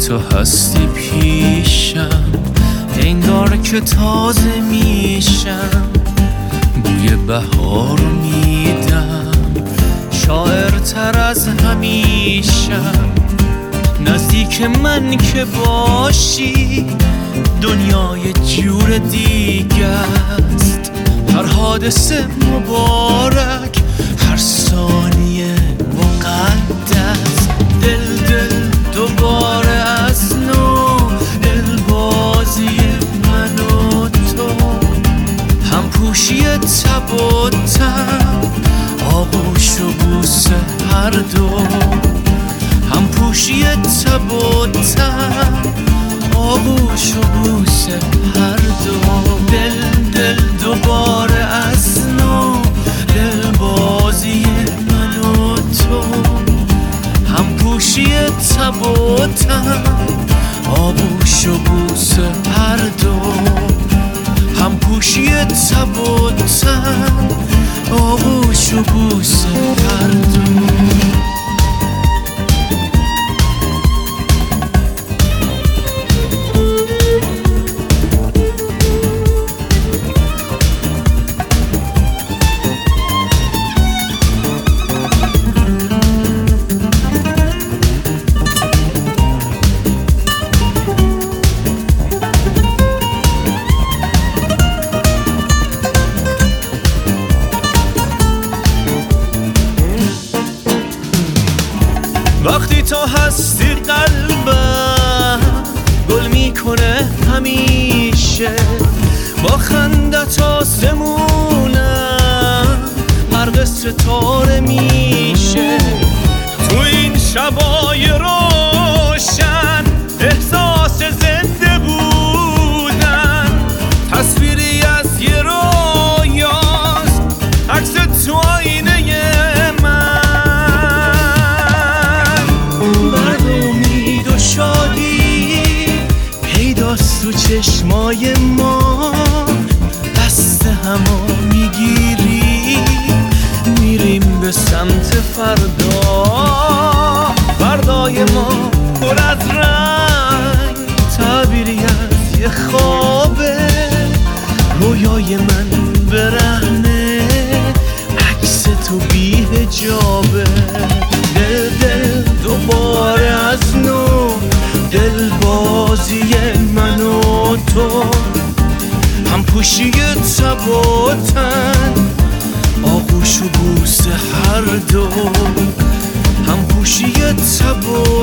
تو هستی پیشم، انگار که تازه میشم، بوی بهار میدم، شاعرتر از همیشم. نزدیک من که باشی دنیای جور دیگه است. هر حادثه مبارک، هر ثانیه مقدس. دل دوباره از نو، دل بازی من و تو، هم پوشی تب و تب، آغوش و بوسه هر دو، هم پوشی تب و تب، آغوش و بوسه هر دو. دل دوباره از نو، دل بازی من و تو، هم پوشی تب و تب، آغوش و بوسه هر دو، هم پوشی تب و تب، آغوش و بوسه هر دو. وقتی تو هستی قلبم گل میکنه همیشه، با خندت آسمونم غرق ستاره میشه. تو این شبای روشن احساس زنده بودن، تصویری از یه رویاست، عکس تو آینه تو چشمای ما. دست همو میگیری میریم به سمت فردا، فردای ما پر از رنگ، تعبیری از یه خوابه، رویای من برهنه، عکس تو بی حجابه. دل دوباره از نو، دل بازی من و تو، هم پوشی تب و تن، آغوش و بوسه هر دو، هم پوشی تب و